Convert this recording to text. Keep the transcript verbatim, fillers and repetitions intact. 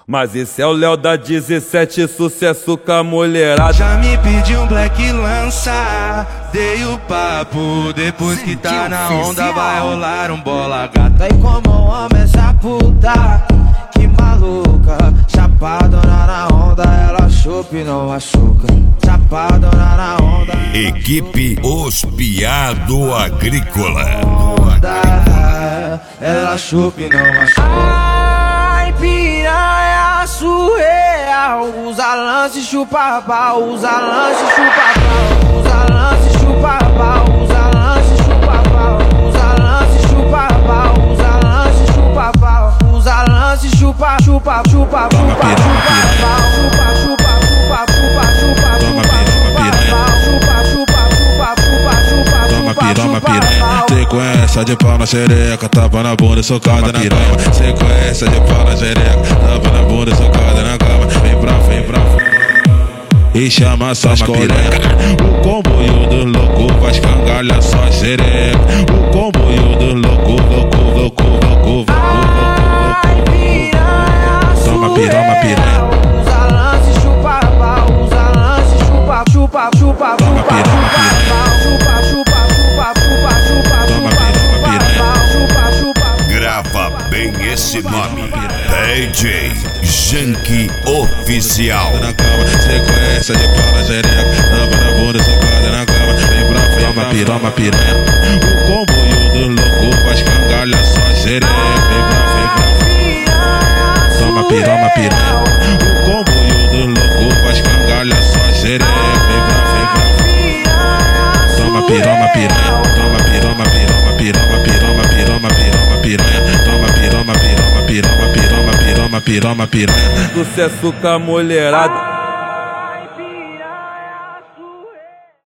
Mas esse é o Léo da dezessete, sucesso com a mulherada. Já me pediu um black lança, dei o papo. Depois que tá na onda vai rolar um bola gata. E como homem essa puta, que maluca. Chapadona na onda, ela chupa e não machuca. Chapadona na onda. Equipe Os Piado Agrícola. Onda, ela chupa e não machuca. Ai, piranha surreal. Usa lance, chupa pau. Usa lance, chupa pau. Usa lance, chupa pau. Usa lance, chupa pau. Usa lance, chupa pau. Usa lance, chupa pau. Usa lance, chupa, chupa, chupa, chupa, chupa pau. Chupa, chupa, chupa, chupa, chupa, chupa, chupa, chupa, chupa. Sequência de pau na xereca, tapa na bunda e socada na cama. Sequência de pau na xereca, tapa na bunda e socada na cama. Vem pra, vem pra e chama suas colegas. O comboio do louco vai escangalhar sua xereca. O comboio do louco, louco, louco, louco, louco. Toma piranha, piranha. Usa lance, chupa pau. Usa lance, chupa, chupa, chupa, chupa, chupa, chupa, chupa, chupa, chupa, chupa, chupa. Grava bem esse nome, D J Janky Oficial. Na cama, sequência de pau na xereca, tapa na bunda, socada na cama. Vem pra frente, toma piranha, piranha. O comboio do louco vai escangalhar sua xereca. Vem pra frente, pra frente. Toma piranha, piranha. O comboio do louco vai escangalhar sua xereca. Vem pra frente, pra frente. Toma piranha, piranha. Toma piranha, piranha, piranha, piranha, piranha, piranha, piranha. Toma piranha, piranha, piranha, piranha, piranha, piranha, piranha. Sucesso com a mulherada.